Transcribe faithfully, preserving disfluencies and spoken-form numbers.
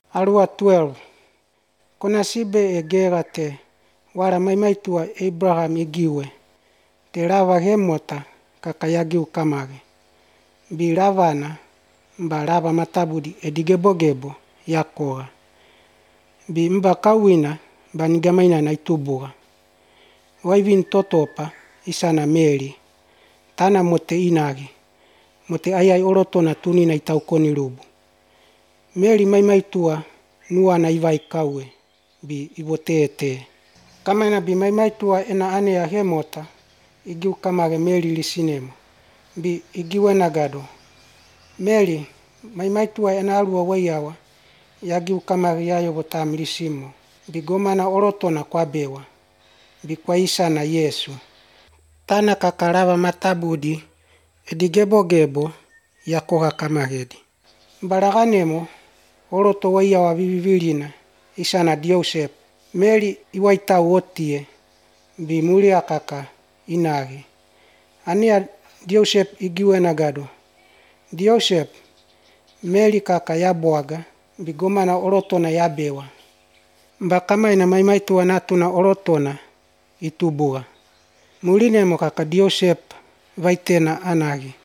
Arua twelve. Kona sibe e gera te wara maimaitua Abraham igiwe. Te rava gemota kakayagiu kamage. Bi ravana mba rava matabudi edigebogebo yakoga. Bi mba kawina mba nigamaina na itubuga. Waivin totopa isana Mary. Tana mote inagi. Mote ayai orotona tuni na itaukoni rubu. Mary maimaitua nua na iwai kawe. Bi iwote ete. Kamaina bi maimaitua ena anea hemota. Igiu kamage Mary lisinemo. Bi igiwe nagado. Mary maimaitua ena arua waiawa. Yagiu kamage yayo botam lisimo. Bi gomana orotona kwa bewa. Bi kwa isa na Yesu. Tana kakarava matabudi. Edigebo gebo yakoga kamagedi. Mbaraganemo oroto waiawa vivivirina. Isa na Diosep. Mary iwaita wotie. Bi mulia kaka inagi. Ania Diosep igiwe nagado. Diosep Mary kaka yaboaga. Bi gomana orotona yabewa. Mbakamaina maimaitua natuna orotona itubuga. Mulinemo kaka Diosep vaitena anagi.